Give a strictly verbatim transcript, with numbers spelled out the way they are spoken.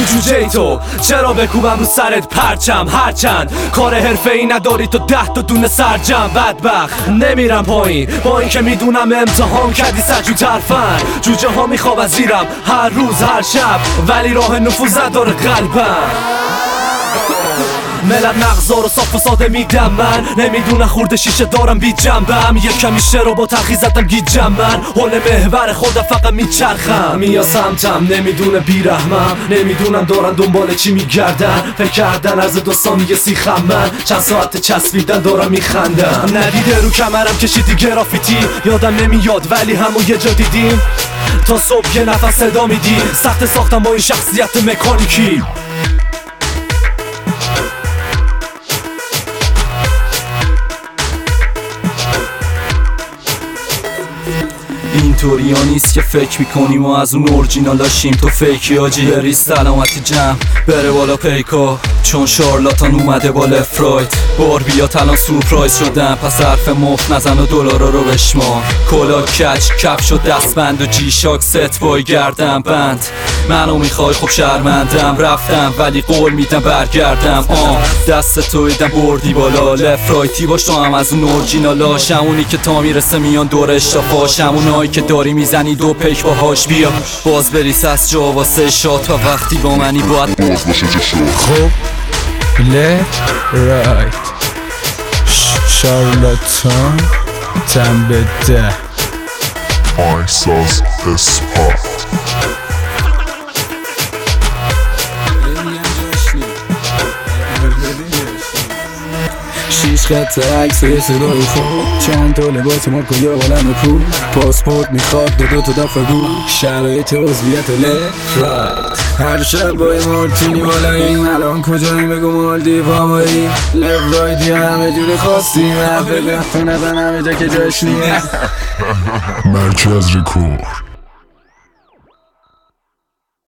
جوجه تو چرا بکوبم رو سرت پرچم؟ هرچند کار حرفه‌ای نداری تو ده تا دونه سرجم. بدبخت نمیرم پایین با این که میدونم امتحان کردی سجو ترفن. جوجه ها میخوابن زیرم هر روز هر شب، ولی راه نفوذ نداره قلبم. ملت مغزا رو صاف و ساده میدم من، نمیدونن خورده شیشه دارم بی جنبم. یک کمی شعر رو با تلخی زدم گیجم من، حول محور خودم فقط میچرخم. میا سمتم نمیدونه بیرحمم، نمیدونن دارن دنبال چی میگردن. فکر کردن از دو ثانیه سیخم من، چند ساعت چسبیدن دارم میخندم. ندیده رو کمرم کشیدی گرافیتی، یادم نمیاد ولی همون یه جا دیدیم. تا صبح یه نفس صدا میدی، سخت ساختم با این شخصیت مکانیکی. اینطوری ها نیست که فکر میکنیم ما از اون اورجینالاشیم. تو فیکی آجی بریز سلامتی جمع بره بالا پیکا، چون شارلاتان اومده با لفراید. باربیات الان سورپرایز شدن، پس حرف مفت نزن و دلارا رو بشمار. کلا کچ کفش و دستبند و جی شاک ست بای گردم بند. منو میخوای خب شرمندم، رفتم ولی قول میدم برگردم. آه دست تو ایدم بردی بالا، لفرایتی باش تو هم از اون اورجینالاش. همونی که تا میرسه میان دورش تا پاش، همونایی که داری میزنی دو پیک باهاش. بیا باز بریس از جا واسه شات، و وقتی با منی باید باز باشه چشم. خب left right شارلاتان تن به ده احساس اثبات. شیش خط عکس صدای خوب، چند تا لباس مارکو یا عالم پول. پاسپورت میخواد دو دو تا دفعه گو، شرایط عضویت لفرایت. هر شب با یه مارتینی بالاییم، الان کجاییم بگو مالدیو هوایی. لفرایتی همه جور خواستیم، حرف تو نزن همه جا که جاش نیست. مرکز رکورد